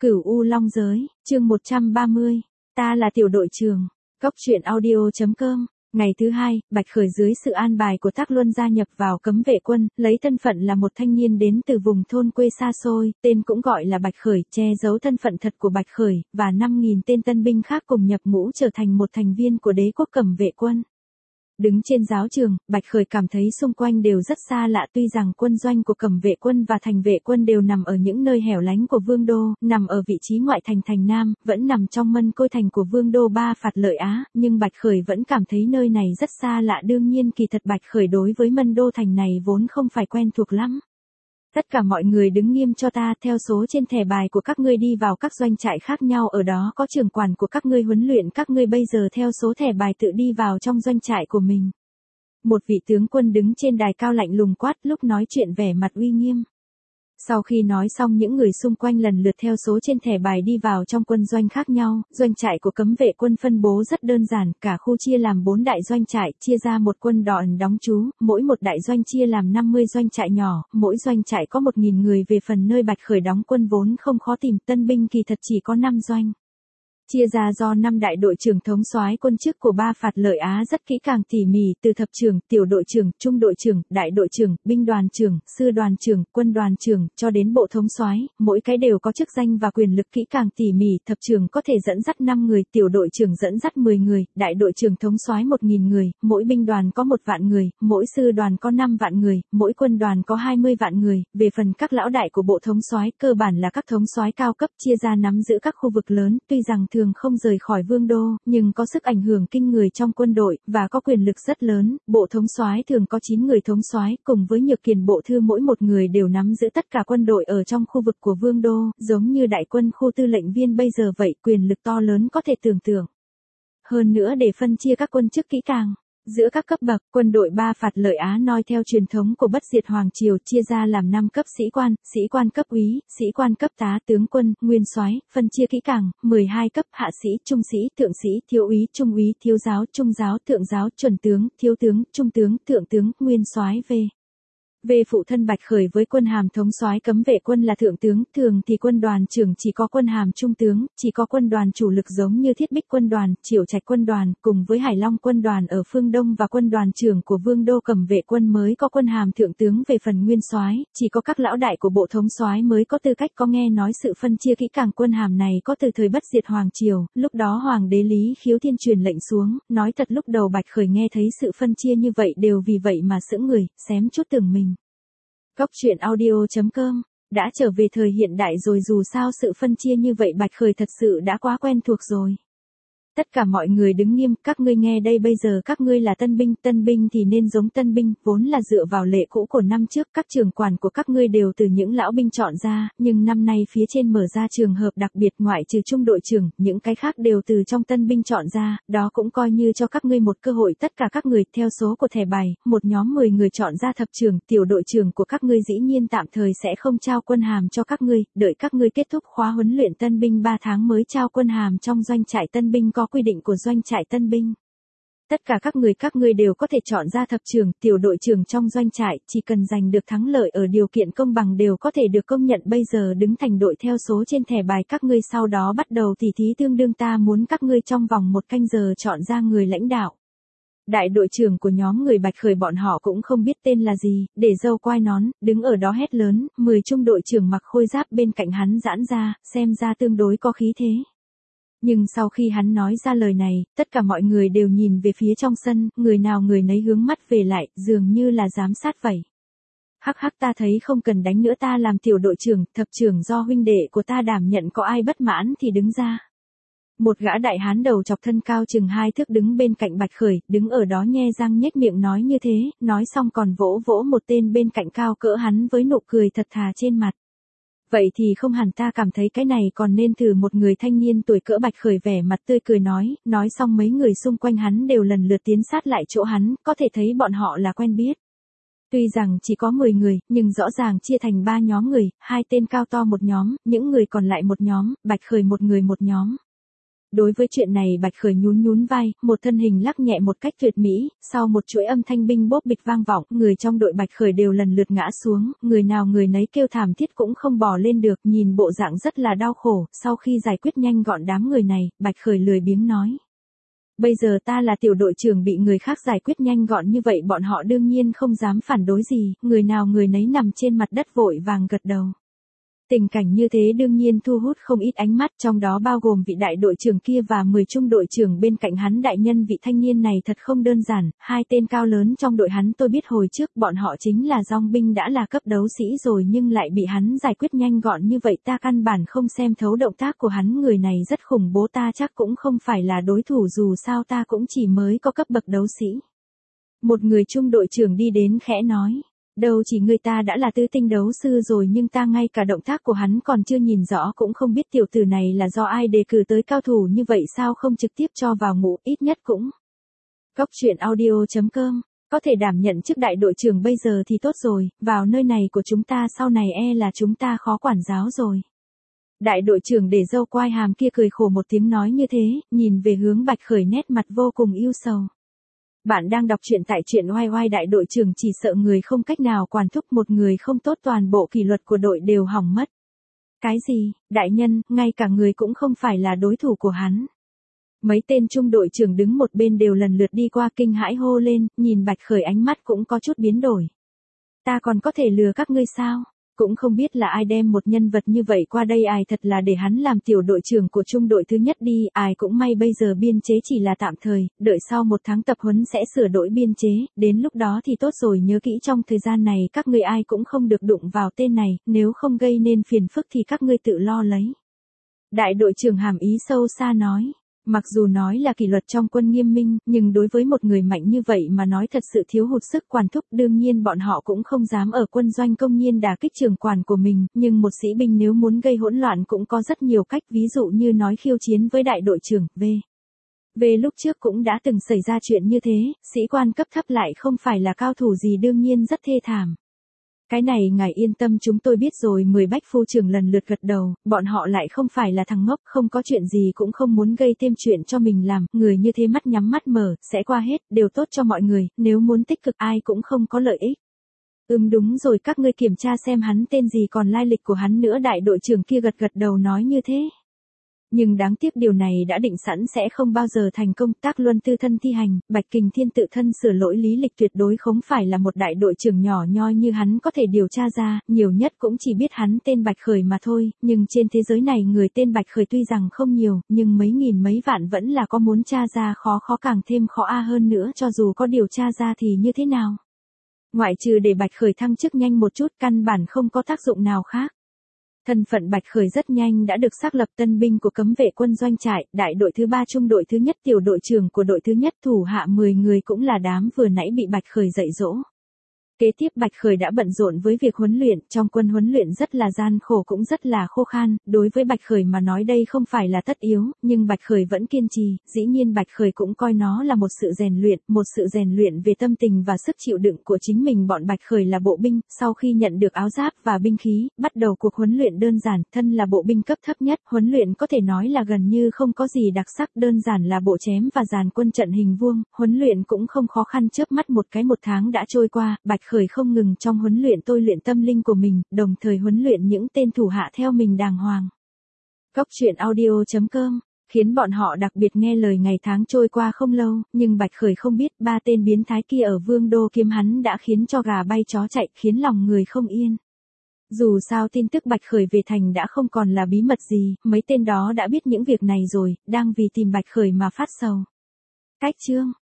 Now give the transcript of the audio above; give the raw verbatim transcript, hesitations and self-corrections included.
Cửu U Long Giới, chương một trăm ba mươi. Ta là tiểu đội trưởng. Cốc truyện audio chấm com. Ngày thứ hai, Bạch Khởi dưới sự an bài của Tắc Luân gia nhập vào cấm vệ quân, lấy thân phận là một thanh niên đến từ vùng thôn quê xa xôi, tên cũng gọi là Bạch Khởi, che giấu thân phận thật của Bạch Khởi, và năm nghìn tên tân binh khác cùng nhập ngũ trở thành một thành viên của đế quốc cấm vệ quân. Đứng trên giáo trường, Bạch Khởi cảm thấy xung quanh đều rất xa lạ, tuy rằng quân doanh của cấm vệ quân và thành vệ quân đều nằm ở những nơi hẻo lánh của Vương đô, nằm ở vị trí ngoại thành thành Nam, vẫn nằm trong mân côi thành của Vương đô Ba Phạt Lợi Á, nhưng Bạch Khởi vẫn cảm thấy nơi này rất xa lạ. Đương nhiên kỳ thật Bạch Khởi đối với mân đô thành này vốn không phải quen thuộc lắm. Tất cả mọi người đứng nghiêm cho ta, theo số trên thẻ bài của các ngươi đi vào các doanh trại khác nhau, ở đó có trưởng quản của các ngươi huấn luyện các ngươi, bây giờ theo số thẻ bài tự đi vào trong doanh trại của mình. Một vị tướng quân đứng trên đài cao lạnh lùng quát, lúc nói chuyện vẻ mặt uy nghiêm. Sau khi nói xong, những người xung quanh lần lượt theo số trên thẻ bài đi vào trong quân doanh khác nhau. Doanh trại của cấm vệ quân phân bố rất đơn giản, cả khu chia làm bốn đại doanh trại, chia ra một quân đoàn đóng trú, mỗi một đại doanh chia làm năm mươi doanh trại nhỏ, mỗi doanh trại có một nghìn người. Về phần nơi Bạch Khởi đóng quân vốn không khó tìm, tân binh kỳ thật chỉ có năm doanh. Chia ra do năm đại đội trưởng thống soái quân chức của Ba Phạt Lợi Á rất kỹ càng tỉ mỉ, từ thập trưởng, tiểu đội trưởng, trung đội trưởng, đại đội trưởng, binh đoàn trưởng, sư đoàn trưởng, quân đoàn trưởng, cho đến bộ thống soái, mỗi cái đều có chức danh và quyền lực kỹ càng tỉ mỉ. Thập trưởng có thể dẫn dắt năm người, tiểu đội trưởng dẫn dắt mười người, đại đội trưởng thống soái một nghìn người, mỗi binh đoàn có một vạn người, mỗi sư đoàn có năm vạn người, mỗi quân đoàn có hai mươi vạn người. Về phần các lão đại của bộ thống soái, cơ bản là các thống soái cao cấp, chia ra nắm giữ các khu vực lớn, tuy rằng thường không rời khỏi Vương đô, nhưng có sức ảnh hưởng kinh người trong quân đội và có quyền lực rất lớn. Bộ thống soái thường có chín người thống soái, cùng với nhược kiền bộ thư, mỗi một người đều nắm giữ tất cả quân đội ở trong khu vực của Vương đô, giống như đại quân khu tư lệnh viên bây giờ vậy, quyền lực to lớn có thể tưởng tượng. Hơn nữa, để phân chia các quân chức kỹ càng giữa các cấp bậc, quân đội Ba Phạt Lợi Á noi theo truyền thống của bất diệt hoàng triều, chia ra làm năm cấp: sĩ quan, sĩ quan cấp úy, sĩ quan cấp tá, tướng quân, nguyên soái, phân chia kỹ càng, mười hai cấp: hạ sĩ, trung sĩ, thượng sĩ, thiếu úy, trung úy, thiếu giáo, trung giáo, thượng giáo, chuẩn tướng, thiếu tướng, trung tướng, thượng tướng, nguyên soái. Về Về phụ thân Bạch Khởi với quân hàm thống soái cấm vệ quân là thượng tướng, thường thì quân đoàn trưởng chỉ có quân hàm trung tướng, chỉ có quân đoàn chủ lực giống như Thiết Bích quân đoàn, Triệu Trạch quân đoàn, cùng với Hải Long quân đoàn ở phương Đông và quân đoàn trưởng của Vương đô cấm vệ quân mới có quân hàm thượng tướng. Về phần nguyên soái, chỉ có các lão đại của bộ thống soái mới có tư cách có nghe nói sự phân chia kỹ càng quân hàm này có từ thời bất diệt hoàng triều, lúc đó hoàng đế Lý Khiếu Thiên truyền lệnh xuống. Nói thật lúc đầu Bạch Khởi nghe thấy sự phân chia như vậy đều vì vậy mà sững người, xém chút tưởng mình. Cốc truyện audio chấm com. Đã trở về thời hiện đại rồi, dù sao sự phân chia như vậy Bạch Khởi thật sự đã quá quen thuộc rồi. Tất cả mọi người đứng nghiêm, các ngươi nghe đây, bây giờ các ngươi là tân binh, tân binh thì nên giống tân binh, vốn là dựa vào lệ cũ của năm trước, các trưởng quản của các ngươi đều từ những lão binh chọn ra, nhưng năm nay phía trên mở ra trường hợp đặc biệt, ngoại trừ trung đội trưởng, những cái khác đều từ trong tân binh chọn ra, đó cũng coi như cho các ngươi một cơ hội. Tất cả các người theo số của thẻ bài, một nhóm mười người chọn ra thập trưởng, tiểu đội trưởng của các ngươi dĩ nhiên tạm thời sẽ không trao quân hàm cho các ngươi, đợi các ngươi kết thúc khóa huấn luyện tân binh ba tháng mới trao quân hàm trong doanh trại tân binh có quy định của doanh trại tân binh. Tất cả các người các ngươi đều có thể chọn ra thập trưởng, tiểu đội trưởng trong doanh trại, chỉ cần giành được thắng lợi ở điều kiện công bằng đều có thể được công nhận. Bây giờ đứng thành đội theo số trên thẻ bài các ngươi, sau đó bắt đầu tỉ thí tương đương, ta muốn các ngươi trong vòng một canh giờ chọn ra người lãnh đạo. Đại đội trưởng của nhóm người Bạch Khởi bọn họ cũng không biết tên là gì, để râu quai nón, đứng ở đó hét lớn. Mười trung đội trưởng mặc khôi giáp bên cạnh hắn giãn ra, xem ra tương đối có khí thế. Nhưng sau khi hắn nói ra lời này, tất cả mọi người đều nhìn về phía trong sân, người nào người nấy hướng mắt về lại, dường như là giám sát vậy. Hắc hắc, ta thấy không cần đánh nữa, ta làm tiểu đội trưởng, thập trưởng do huynh đệ của ta đảm nhận, có ai bất mãn thì đứng ra. Một gã đại hán đầu chọc thân cao chừng hai thước đứng bên cạnh Bạch Khởi, đứng ở đó nhe răng nhếch miệng nói như thế, nói xong còn vỗ vỗ một tên bên cạnh cao cỡ hắn với nụ cười thật thà trên mặt. Vậy thì không hẳn, ta cảm thấy cái này còn nên thử. Một người thanh niên tuổi cỡ Bạch Khởi vẻ mặt tươi cười nói, nói xong mấy người xung quanh hắn đều lần lượt tiến sát lại chỗ hắn, có thể thấy bọn họ là quen biết. Tuy rằng chỉ có mười người, nhưng rõ ràng chia thành ba nhóm người, hai tên cao to một nhóm, những người còn lại một nhóm, Bạch Khởi một người một nhóm. Đối với chuyện này Bạch Khởi nhún nhún vai, một thân hình lắc nhẹ một cách tuyệt mỹ, sau một chuỗi âm thanh binh bốp bịch vang vọng, người trong đội Bạch Khởi đều lần lượt ngã xuống, người nào người nấy kêu thảm thiết cũng không bò lên được, nhìn bộ dạng rất là đau khổ, sau khi giải quyết nhanh gọn đám người này, Bạch Khởi lười biếng nói. Bây giờ ta là tiểu đội trưởng bị người khác giải quyết nhanh gọn như vậy bọn họ đương nhiên không dám phản đối gì, người nào người nấy nằm trên mặt đất vội vàng gật đầu. Tình cảnh như thế đương nhiên thu hút không ít ánh mắt, trong đó bao gồm vị đại đội trưởng kia và mười trung đội trưởng bên cạnh hắn. Đại nhân, vị thanh niên này thật không đơn giản, hai tên cao lớn trong đội hắn tôi biết hồi trước bọn họ chính là dòng binh đã là cấp đấu sĩ rồi nhưng lại bị hắn giải quyết nhanh gọn như vậy, ta căn bản không xem thấu động tác của hắn, người này rất khủng bố, ta chắc cũng không phải là đối thủ, dù sao ta cũng chỉ mới có cấp bậc đấu sĩ. Một người trung đội trưởng đi đến khẽ nói. Đâu chỉ người ta đã là tứ tinh đấu sư rồi nhưng ta ngay cả động tác của hắn còn chưa nhìn rõ, cũng không biết tiểu tử này là do ai đề cử tới cao thủ như vậy, sao không trực tiếp cho vào ngũ, ít nhất cũng. Góc truyện audio chấm com, có thể đảm nhận chức đại đội trưởng bây giờ thì tốt rồi, vào nơi này của chúng ta sau này e là chúng ta khó quản giáo rồi. Đại đội trưởng để râu quai hàm kia cười khổ một tiếng nói như thế, nhìn về hướng Bạch Khởi nét mặt vô cùng ưu sầu. Bạn đang đọc truyện tại truyện oai oai. Đại đội trưởng chỉ sợ người không cách nào quản thúc, một người không tốt toàn bộ kỷ luật của đội đều hỏng mất. Cái gì, đại nhân, ngay cả người cũng không phải là đối thủ của hắn. Mấy tên trung đội trưởng đứng một bên đều lần lượt đi qua kinh hãi hô lên, nhìn Bạch Khởi ánh mắt cũng có chút biến đổi. Ta còn có thể lừa các ngươi sao? Cũng không biết là ai đem một nhân vật như vậy qua đây, ai thật là để hắn làm tiểu đội trưởng của trung đội thứ nhất đi, ai cũng may bây giờ biên chế chỉ là tạm thời, đợi sau một tháng tập huấn sẽ sửa đổi biên chế, đến lúc đó thì tốt rồi, nhớ kỹ trong thời gian này các ngươi ai cũng không được đụng vào tên này, nếu không gây nên phiền phức thì các ngươi tự lo lấy. Đại đội trưởng hàm ý sâu xa nói. Mặc dù nói là kỷ luật trong quân nghiêm minh, nhưng đối với một người mạnh như vậy mà nói thật sự thiếu hụt sức quản thúc, đương nhiên bọn họ cũng không dám ở quân doanh công nhiên đả kích trưởng quản của mình, nhưng một sĩ binh nếu muốn gây hỗn loạn cũng có rất nhiều cách, ví dụ như nói khiêu chiến với đại đội trưởng, v. Về lúc trước cũng đã từng xảy ra chuyện như thế, sĩ quan cấp thấp lại không phải là cao thủ gì đương nhiên rất thê thảm. Cái này ngài yên tâm, chúng tôi biết rồi. Mười bách phu trưởng lần lượt gật đầu, bọn họ lại không phải là thằng ngốc, không có chuyện gì cũng không muốn gây thêm chuyện cho mình làm, người như thế mắt nhắm mắt mở, sẽ qua hết, đều tốt cho mọi người, nếu muốn tích cực ai cũng không có lợi ích. Ừm đúng rồi, các ngươi kiểm tra xem hắn tên gì còn lai lịch của hắn nữa. Đại đội trưởng kia gật gật đầu nói như thế. Nhưng đáng tiếc điều này đã định sẵn sẽ không bao giờ thành công. Tác Luân tư thân thi hành, Bạch Kình Thiên tự thân sửa lỗi lý lịch, tuyệt đối không phải là một đại đội trưởng nhỏ nhoi như hắn có thể điều tra ra, nhiều nhất cũng chỉ biết hắn tên Bạch Khởi mà thôi, nhưng trên thế giới này người tên Bạch Khởi tuy rằng không nhiều, nhưng mấy nghìn mấy vạn vẫn là có, muốn tra ra khó khó càng thêm khó a hơn nữa, cho dù có điều tra ra thì như thế nào? Ngoại trừ để Bạch Khởi thăng chức nhanh một chút, căn bản không có tác dụng nào khác. Thân phận Bạch Khởi rất nhanh đã được xác lập, tân binh của cấm vệ quân doanh trại, đại đội thứ ba trung đội thứ nhất, tiểu đội trưởng của đội thứ nhất, thủ hạ mười người cũng là đám vừa nãy bị Bạch Khởi dạy dỗ. Kế tiếp Bạch Khởi đã bận rộn với việc huấn luyện, trong quân huấn luyện rất là gian khổ cũng rất là khô khan, đối với Bạch Khởi mà nói đây không phải là tất yếu, nhưng Bạch Khởi vẫn kiên trì, dĩ nhiên Bạch Khởi cũng coi nó là một sự rèn luyện, một sự rèn luyện về tâm tình và sức chịu đựng của chính mình. Bọn Bạch Khởi là bộ binh, sau khi nhận được áo giáp và binh khí, bắt đầu cuộc huấn luyện đơn giản, thân là bộ binh cấp thấp nhất, huấn luyện có thể nói là gần như không có gì đặc sắc, đơn giản là bộ chém và dàn quân trận hình vuông, huấn luyện cũng không khó khăn, chớp mắt một cái một tháng đã trôi qua, Bạch Khởi không ngừng trong huấn luyện tôi luyện tâm linh của mình, đồng thời huấn luyện những tên thủ hạ theo mình đàng hoàng. Góc truyện audio chấm com, khiến bọn họ đặc biệt nghe lời. Ngày tháng trôi qua không lâu, nhưng Bạch Khởi không biết, ba tên biến thái kia ở Vương Đô kiếm hắn đã khiến cho gà bay chó chạy, khiến lòng người không yên. Dù sao tin tức Bạch Khởi về thành đã không còn là bí mật gì, mấy tên đó đã biết những việc này rồi, đang vì tìm Bạch Khởi mà phát sầu. Cách chương